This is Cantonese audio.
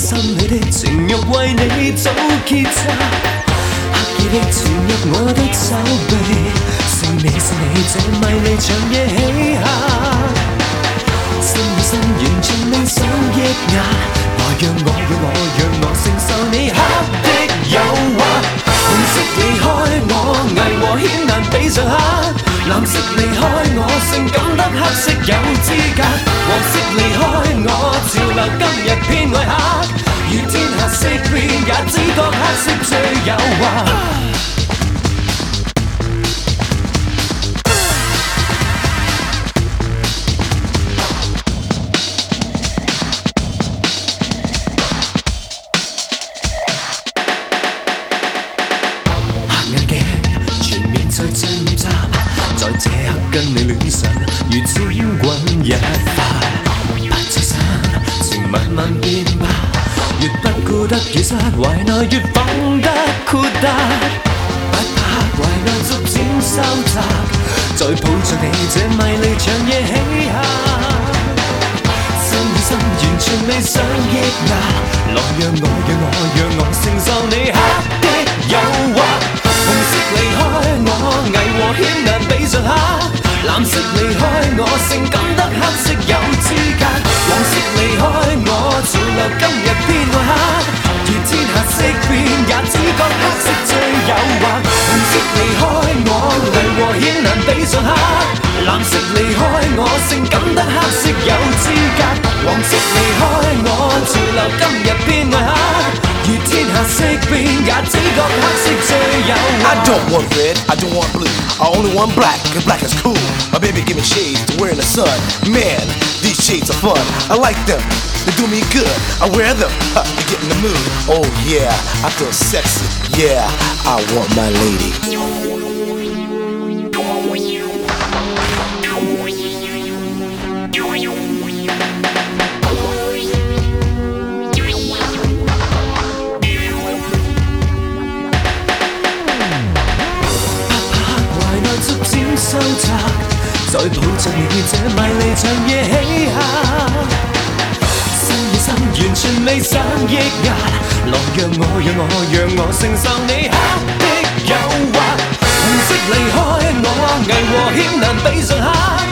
心里的情欲為你早結紮，刻意的潛入我的手臂，是你這迷離長夜起下，心與心完全未想抑壓，來讓我承受你黑的誘惑，紅色離開我危和險難比上黑，藍色離開我性感得黑色有資格，黃色離開我潮流今日偏愛黑，如天下色變也只覺黑色最誘惑。在掙扎，在這刻跟你戀上，如千滾一發，不再散，情慢慢變吧，越不顧得越失，懷內越放得豁達，不怕懷內逐漸收窄，再抱着你這迷離長夜起下，心與心完全未想抑壓，來讓我承受你黑的誘惑。紅色離開我危和險難比上黑，藍色離開我性感得黑色有資格，黃色離開我潮流今日偏愛黑，如天下色變也只覺黑色最誘惑，紅色離開我危和險難比上黑，藍色離開我性感得黑色有資格，黃色離開我潮流今日偏愛黑，如天下色變也只覺黑色最誘惑。 I don't want red, I don't want blue, I only want black, cause black is cool. My baby give me shades to wear in the sun. Man, these shades are fun, I like them, they do me good. I wear them, to get in the mood. Oh yeah, I feel sexy, yeah, I want my lady. 收窄，再抱着你這迷離長夜起下，心與心完全未想抑壓，來讓我承受你黑的誘惑，紅色離開我危和險難比上黑。